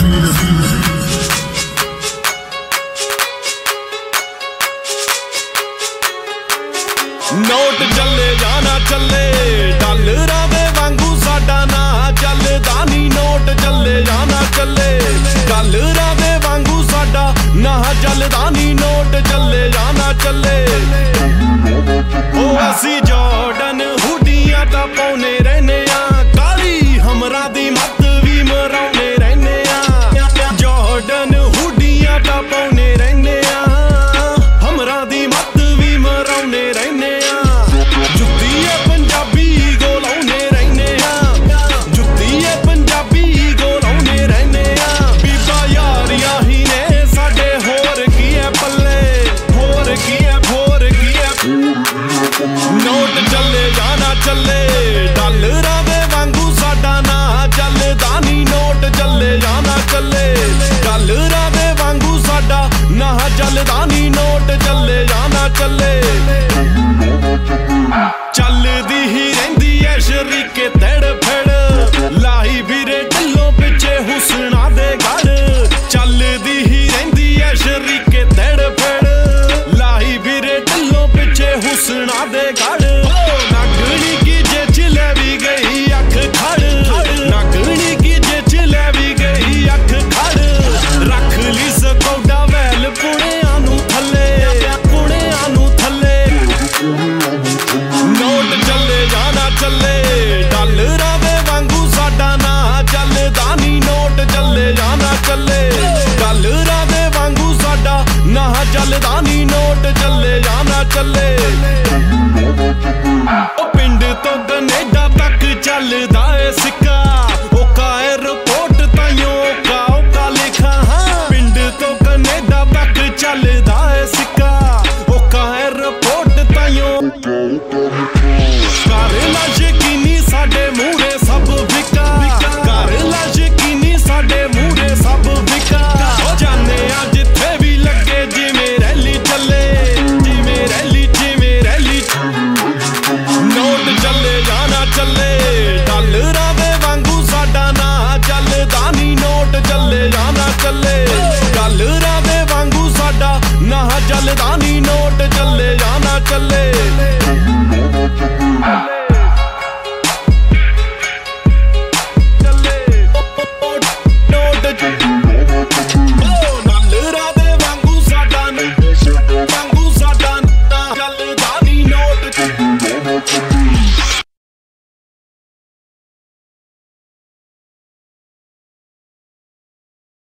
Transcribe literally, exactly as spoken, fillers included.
Note चले जाना चले डालरां दे वांगू साडा ना चलदा नी। नोट चले जाना चले डालरां दे वांगू साडा ना चलदा नी। नोट चले जाना चले ओ असी जॉर्डन हुडियां तां पाउने रहने आ। काली हमरां दी मत भी मराउने रहने आ। जॉर्डन हुडियां तां पाउने रहने आ। हमरां दी मत भी मराउने रहने आ। जुत्ती है पंजाबी गोलाउने रहने आ। जुत्ती है पंजाबी गोलाउने रहने आ। बीबा यारियां ही ने साडे होर की है पल्ले होर की है होर की है। नोट चले जाना चले डालरां दे वांगू साडा ना चलदा नी। नोट चले जाना चले डालरां दे वांगू साडा ना चलदा नी। नोट चले जाना चले चलदी ही रहिंदी ऐ शरीके तड़ फड़ लाही वीरे ढिल्लों पिछे हुसना दे गढ़। चलदी ही रहिंदी ऐ शरीके तड़ फड़ लाही वीरे ढिल्लों पिछे हुसना दे गढ़। नगनी की जे चिले भी गई अख खड़ नगनी की जे चिले भी गई अख खड़। रख ली सकौडा वैल पुणियां नू थल्ले पुणियां नू थल्ले। नोट चले जाना चले डालरां दे वांगू साडा ना चलदा नी। नोट चले जाना चले डालरां दे वांगू साडा ना चलदा नी। नोट चले जाना चले ओ पिंड तो कनेडा तक चलदा ए सिक्का। ओका एयरपोर्ट ताइयों ओका ओका लिखा हाँ। पिंड तो कनेडा तक चलदा ए सिक्का। ओका एयरपोर्ट ताइयों कर ला यकीनी साडे मूहरे सब फिक्का। कर ला यकीनी साडे